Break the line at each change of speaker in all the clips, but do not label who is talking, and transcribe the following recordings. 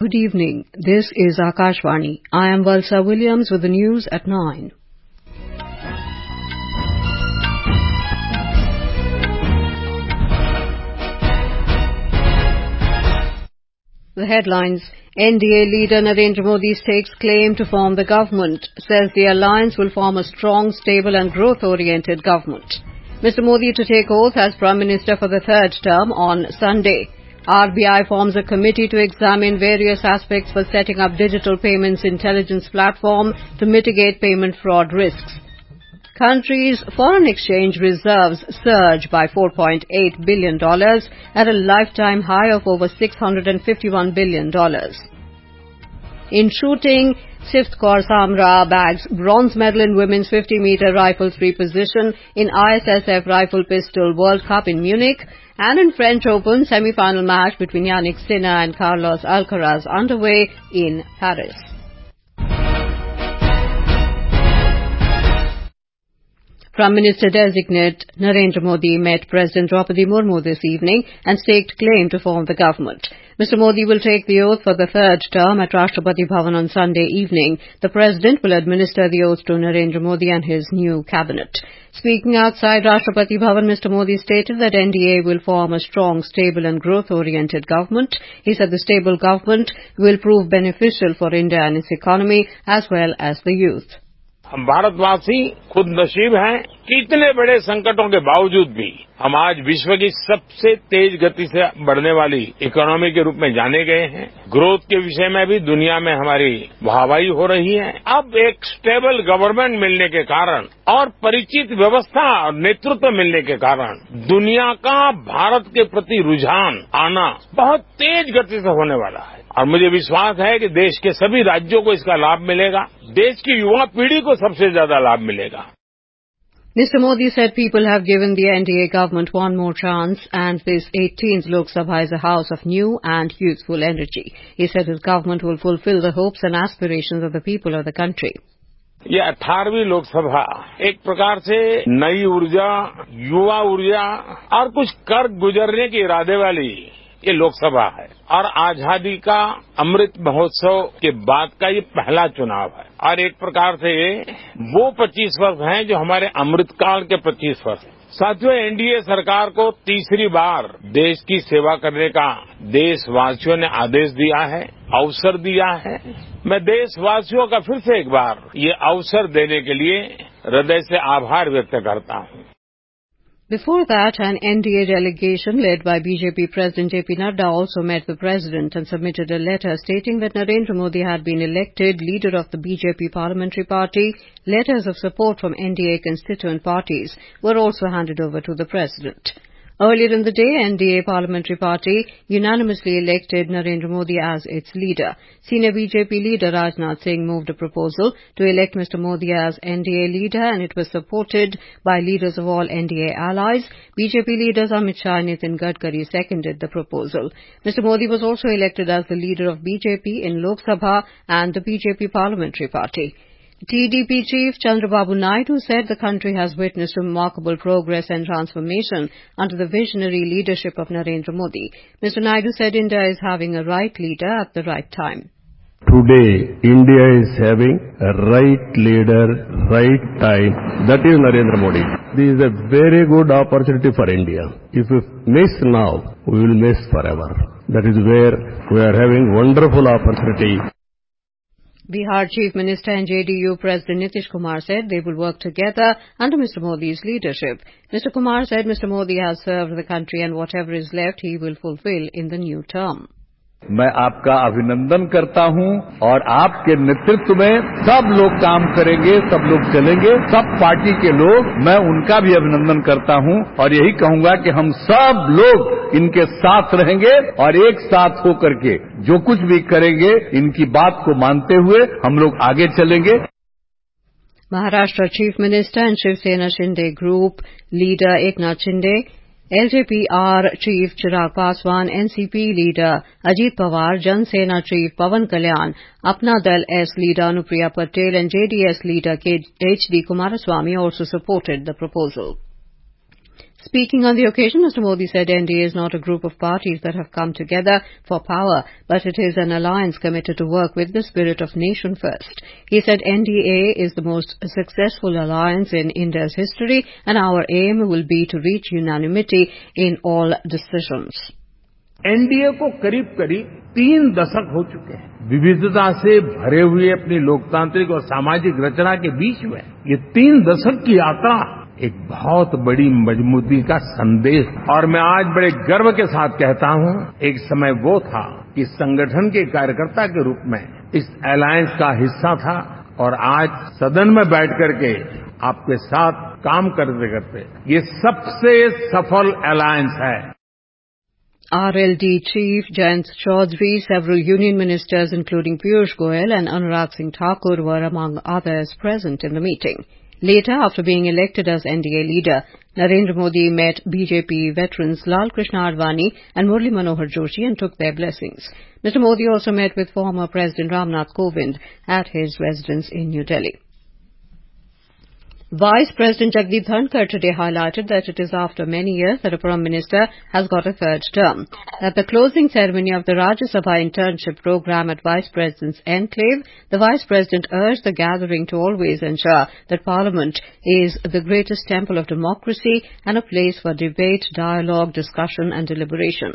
Good evening. This is Akashvani. I am Valsa Williams with the news at 9. The headlines. NDA leader Narendra Modi stakes claim to form the government, says the alliance will form a strong, stable and growth-oriented government. Mr. Modi to take oath as Prime Minister for the third term on Sunday. RBI forms a committee to examine various aspects for setting up digital payments intelligence platform to mitigate payment fraud risks. Country's foreign exchange reserves surge by $4.8 billion at a lifetime high of over $651 billion. In shooting, Sift Kaur Samra bags bronze medal in women's 50-meter rifle three position in ISSF Rifle Pistol World Cup in Munich, and in French Open semi-final match between Yannick Sinner and Carlos Alcaraz underway in Paris. Prime Minister-designate Narendra Modi met President Draupadi Murmu this evening and staked claim to form the government. Mr. Modi will take the oath for the third term at Rashtrapati Bhavan on Sunday evening. The President will administer the oath to Narendra Modi and his new cabinet. Speaking outside Rashtrapati Bhavan, Mr. Modi stated that NDA will form a strong, stable and growth-oriented government. He said the stable government will prove beneficial for India and its economy as well as the youth.
हम भारतवासी खुद नसीब हैं कि इतने बड़े संकटों के बावजूद भी हम आज विश्व की सबसे तेज गति से बढ़ने वाली इकोनॉमी के रूप में जाने गए हैं। ग्रोथ के विषय में भी दुनिया में हमारी वाहवाही हो रही है। अब एक स्टेबल गवर्नमेंट मिलने के कारण और परिचित व्यवस्था और नेतृत्व मिलने के कारण दुनिया का भारत के प्रति रुझान आना बहुत तेज गति से होने वाला है और मुझे विश्वास है कि देश के सभी राज्यों को इसका लाभ मिलेगा। देश की युवा पीढ़ी को सबसे ज्यादा लाभ मिलेगा।
Mr. Modi said people have given the NDA government one more chance and this 18th Lok Sabha is a house of new and youthful energy. He said his government will fulfill the hopes and aspirations of the people of the country.
ये 18वीं लोकसभा एक प्रकार से नई ऊर्जा, युवा ऊर्जा और कुछ कर गुजरने के इरादे वाली ये लोकसभा है और आजादी का अमृत महोत्सव के बाद का ये पहला चुनाव है और एक प्रकार से वो 25 वर्ष हैं जो हमारे अमृतकाल के 25 वर्ष हैं। साथियों, एनडीए सरकार को तीसरी बार देश की सेवा करने का देशवासियों ने आदेश दिया है, अवसर दिया है। मैं देशवासियों का फिर से एक बार ये अवसर देने के लिए हृदय से आभार व्यक्त करता हूं।
Before that, an NDA delegation led by BJP President J.P. Nadda also met the President and submitted a letter stating that Narendra Modi had been elected leader of the BJP Parliamentary Party. Letters of support from NDA constituent parties were also handed over to the President. Earlier in the day, NDA Parliamentary Party unanimously elected Narendra Modi as its leader. Senior BJP leader Rajnath Singh moved a proposal to elect Mr. Modi as NDA leader and it was supported by leaders of all NDA allies. BJP leaders Amit Shah and Nitin Gadkari seconded the proposal. Mr. Modi was also elected as the leader of BJP in Lok Sabha and the BJP Parliamentary Party. TDP chief Chandrababu Naidu said the country has witnessed remarkable progress and transformation under the visionary leadership of Narendra Modi. Mr. Naidu said India is having a right leader at the right time.
Today, India is having a right leader, right time. That is Narendra Modi. This is a very good opportunity for India. If we miss now, we will miss forever. That is where we are having wonderful opportunity.
Bihar Chief Minister and JDU President Nitish Kumar said they will work together under Mr. Modi's leadership. Mr. Kumar said Mr. Modi has served the country and whatever is left he will fulfill in the new term.
मैं आपका अभिनंदन करता हूं और आपके नेतृत्व में सब लोग काम करेंगे, सब लोग चलेंगे, सब पार्टी के लोग, मैं उनका भी अभिनंदन करता हूं और यही कहूंगा कि हम सब लोग इनके साथ रहेंगे और एक साथ होकर के जो कुछ भी करेंगे इनकी बात को मानते हुए हम लोग आगे चलेंगे।
Maharashtra Chief Minister and Shiv Sena Shinde Group leader Eknath Shinde, LJPR Chief Chirag Paswan, NCP leader Ajit Pawar, Jan Sena Chief Pawan Kalyan, Apna Dal S leader Anupriya Patel and JDS leader HD Kumaraswamy also supported the proposal. Speaking on the occasion, Mr. Modi said NDA is not a group of parties that have come together for power, but it is an alliance committed to work with the spirit of nation first. He said NDA is the most successful alliance in India's history, and our aim will be to reach unanimity in all decisions.
NDA को करीब करीब 3 दशक हो चुके हैं। विविधता से भरे हुए अपनी लोकतांत्रिक और सामाजिक रचना के बीच में ये 3 दशक की यात्रा एक बहुत बड़ी मजबूती का संदेश, और मैं आज बड़े गर्व के साथ कहता हूं, एक समय वो था कि संगठन के कार्यकर्ता के रूप में इस अलायंस का हिस्सा था, और आज सदन में बैठ करके आपके साथ काम करते करते ये सबसे सफल अलायंस है।
RLD Chief Jayant Chaudhary, several union ministers including Piyush Goyal and Anurag Singh Thakur were among others present in the meeting. Later, after being elected as NDA leader, Narendra Modi met BJP veterans Lal Krishna Advani and Murli Manohar Joshi and took their blessings. Mr. Modi also met with former President Ramnath Kovind at his residence in New Delhi. Vice President Jagdeep Dhankhar today highlighted that it is after many years that a Prime Minister has got a third term. At the closing ceremony of the Rajya Sabha internship program at Vice President's Enclave, the Vice President urged the gathering to always ensure that Parliament is the greatest temple of democracy and a place for debate, dialogue, discussion and deliberation.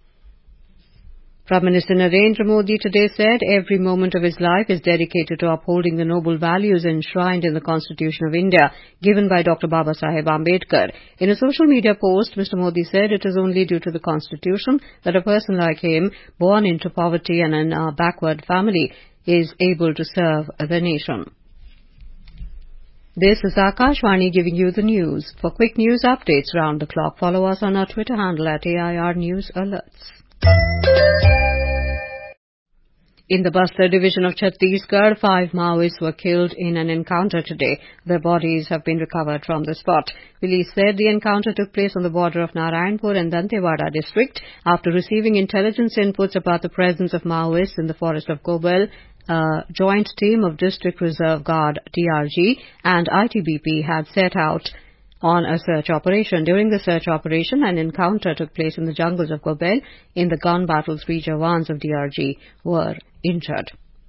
Prime Minister Narendra Modi today said every moment of his life is dedicated to upholding the noble values enshrined in the Constitution of India, given by Dr. Babasaheb Ambedkar. In a social media post, Mr. Modi said it is only due to the Constitution that a person like him, born into poverty and in a backward family, is able to serve the nation. This is Akashvani giving you the news. For quick news updates round the clock, follow us on our Twitter handle at AIR News Alerts. In the Bastar division of Chhattisgarh, 5 Maoists were killed in an encounter today. Their bodies have been recovered from the spot. Police said the encounter took place on the border of Narayanpur and Dantewada district after receiving intelligence inputs about the presence of Maoists in the forest of Gobel. A joint team of District Reserve Guard DRG and ITBP had set out on a search operation. During the search operation, an encounter took place in the jungles of Gobel. In the gun battle, 3 Jawans of DRG were injured.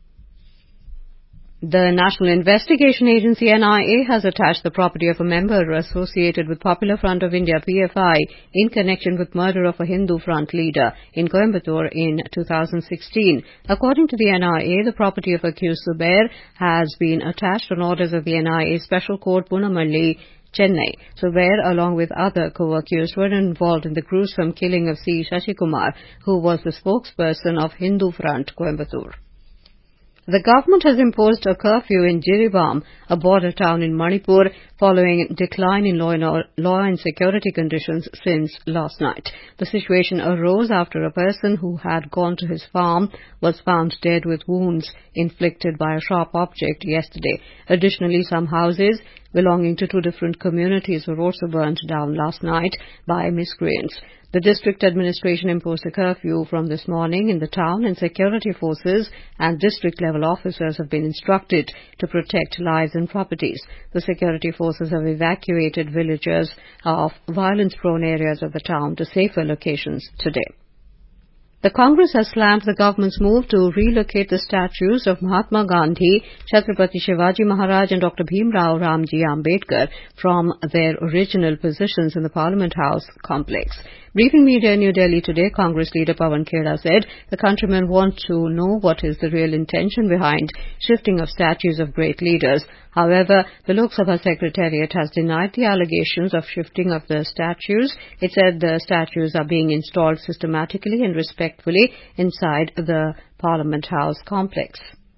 The National Investigation Agency NIA has attached the property of a member associated with Popular Front of India PFI in connection with murder of a Hindu Front leader in Coimbatore in 2016. According to the NIA, the property of accused Zubair has been attached on orders of the NIA Special Court Punamalli, Chennai. Zubair, along with other co-accused, were involved in the gruesome killing of C. Shashikumar, who was the spokesperson of Hindu Front, Coimbatore. The government has imposed a curfew in Jiribam, a border town in Manipur, following a decline in law and security conditions since last night. The situation arose after a person who had gone to his farm was found dead with wounds inflicted by a sharp object yesterday. Additionally, some houses belonging to 2 different communities were also burnt down last night by miscreants. The district administration imposed a curfew from this morning in the town, and security forces and district-level officers have been instructed to protect lives and properties. The security forces have evacuated villagers of violence-prone areas of the town to safer locations today. The Congress has slammed the government's move to relocate the statues of Mahatma Gandhi, Chhatrapati Shivaji Maharaj and Dr. Bhimrao Ramji Ambedkar from their original positions in the Parliament House complex. Briefing media in New Delhi today, Congress leader Pawan Khera said the countrymen want to know what is the real intention behind shifting of statues of great leaders. However, the Lok Sabha Secretariat has denied the allegations of shifting of the statues. It said the statues are being installed systematically and respectfully inside the Parliament House complex.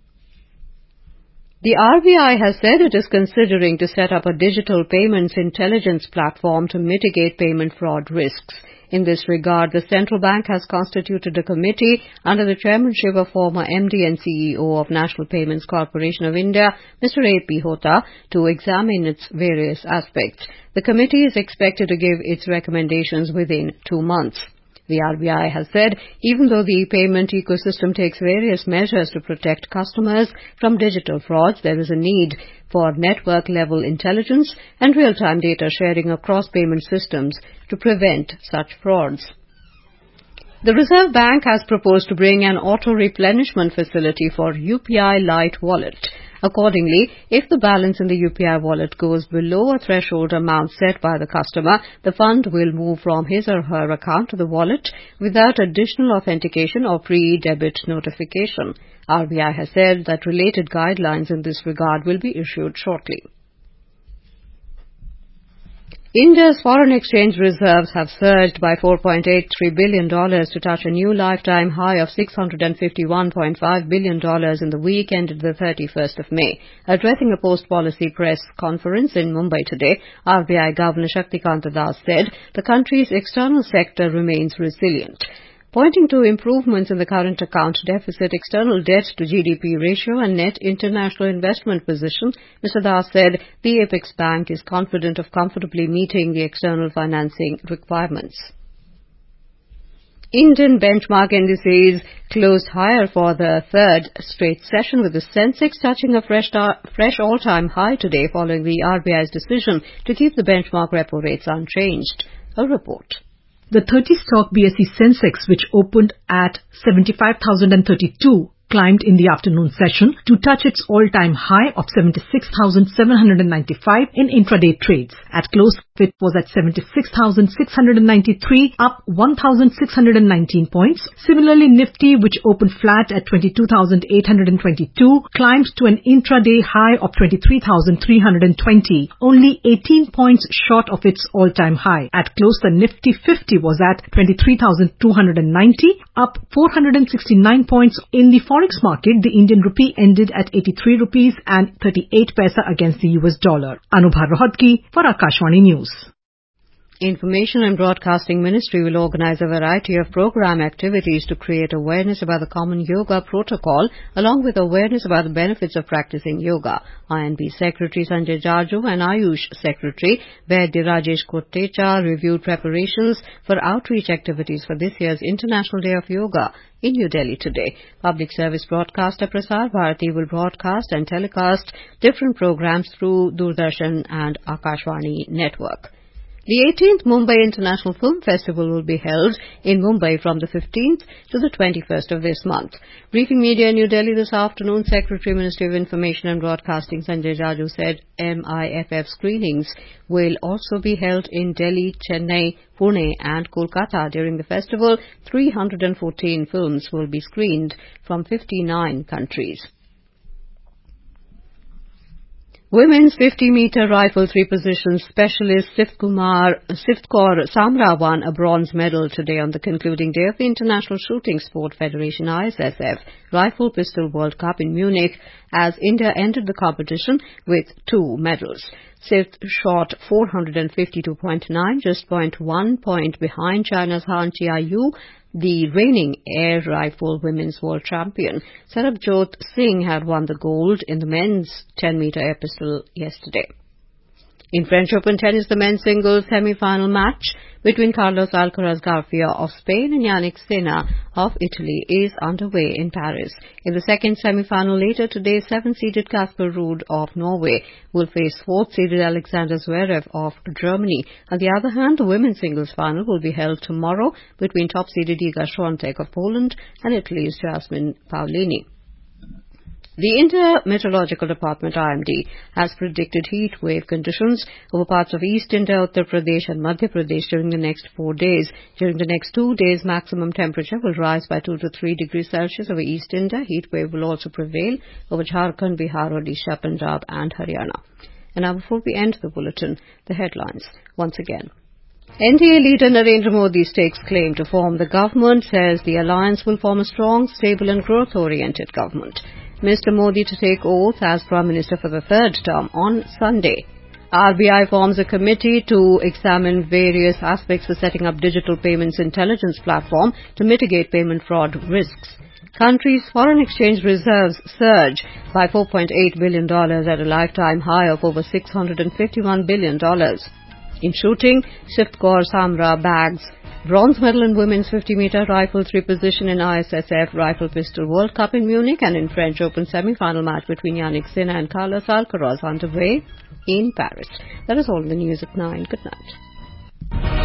The RBI has said it is considering to set up a digital payments intelligence platform to mitigate payment fraud risks. In this regard, the central bank has constituted a committee under the chairmanship of former MD and CEO of National Payments Corporation of India, Mr. A.P. Hota, to examine its various aspects. The committee is expected to give its recommendations within 2 months. The RBI has said even though the payment ecosystem takes various measures to protect customers from digital frauds, there is a need for network-level intelligence and real-time data sharing across payment systems to prevent such frauds. The Reserve Bank has proposed to bring an auto-replenishment facility for UPI Lite wallet. Accordingly, if the balance in the UPI wallet goes below a threshold amount set by the customer, the fund will move from his or her account to the wallet without additional authentication or pre-debit notification. RBI has said that related guidelines in this regard will be issued shortly. India's foreign exchange reserves have surged by $4.83 billion to touch a new lifetime high of $651.5 billion in the week ended the 31st of May. Addressing a post-policy press conference in Mumbai today, RBI Governor Shaktikanta Das said the country's external sector remains resilient. Pointing to improvements in the current account deficit, external debt to GDP ratio and net international investment position, Mr. Das said the Apex Bank is confident of comfortably meeting the external financing requirements. Indian benchmark indices closed higher for the third straight session, with the Sensex touching a fresh all-time high today following the RBI's decision to keep the benchmark repo rates unchanged. A report.
The 30-stock BSE Sensex, which opened at 75,032, climbed in the afternoon session to touch its all-time high of 76,795 in intraday trades. At close, it was at 76,693, up 1,619 points. Similarly, Nifty, which opened flat at 22,822, climbed to an intraday high of 23,320, only 18 points short of its all-time high. At close, the Nifty 50 was at 23,290, up 469 points. In the forex market, the Indian rupee ended at 83 rupees and 38 paisa against the US dollar. Anubha Rohatgi for Akashvani News.
Information and Broadcasting Ministry will organize a variety of program activities to create awareness about the common yoga protocol, along with awareness about the benefits of practicing yoga. INB Secretary Sanjay Jaju and Ayush Secretary Vaidya Rajesh Kotecha reviewed preparations for outreach activities for this year's International Day of Yoga in New Delhi today. Public service broadcaster Prasar Bharati will broadcast and telecast different programs through Doordarshan and Akashvani network. The 18th Mumbai International Film Festival will be held in Mumbai from the 15th to the 21st of this month. Briefing media in New Delhi this afternoon, Secretary Ministry of Information and Broadcasting Sanjay Jaju said MIFF screenings will also be held in Delhi, Chennai, Pune and Kolkata. During the festival, 314 films will be screened from 59 countries. Women's 50-meter rifle three-position specialist Sifkaur Samra won a bronze medal today on the concluding day of the International Shooting Sport Federation ISSF Rifle Pistol World Cup in Munich, as India entered the competition with 2 medals. Sif shot 452.9, just 0.1 point behind China's Han Chiayu, the reigning air rifle women's world champion. Sarabjot Singh had won the gold in the men's 10-meter air pistol yesterday. In French Open tennis, the men's singles semi-final match between Carlos Alcaraz Garcia of Spain and Yannick Sinner of Italy is underway in Paris. In the second semi-final later today, 7th-seeded Casper Ruud of Norway will face 4th-seeded Alexander Zverev of Germany. On the other hand, the women's singles final will be held tomorrow between top-seeded Iga Swiatek of Poland and Italy's Jasmine Paolini. The India Meteorological Department, IMD, has predicted heat wave conditions over parts of East India, Uttar Pradesh and Madhya Pradesh during the next 4 days. During the next 2 days, maximum temperature will rise by 2 to 3 degrees Celsius over East India. Heat wave will also prevail over Jharkhand, Bihar, Odisha, Punjab and Haryana. And now, before we end the bulletin, the headlines once again. NDA leader Narendra Modi stakes claim to form the government, says the alliance will form a strong, stable and growth-oriented government. Mr. Modi to take oath as Prime Minister for the 3rd term on Sunday. RBI forms a committee to examine various aspects of setting up digital payments intelligence platform to mitigate payment fraud risks. Country's foreign exchange reserves surge by $4.8 billion at a lifetime high of over $651 billion. In shooting, Sifkaur Samra bags Bronze medal in women's 50-meter rifle 3 position in ISSF Rifle Pistol World Cup in Munich, and in French Open semi-final match between Yannick Sinner and Carlos Alcaraz underway in Paris. That is all in the news at 9. Good night.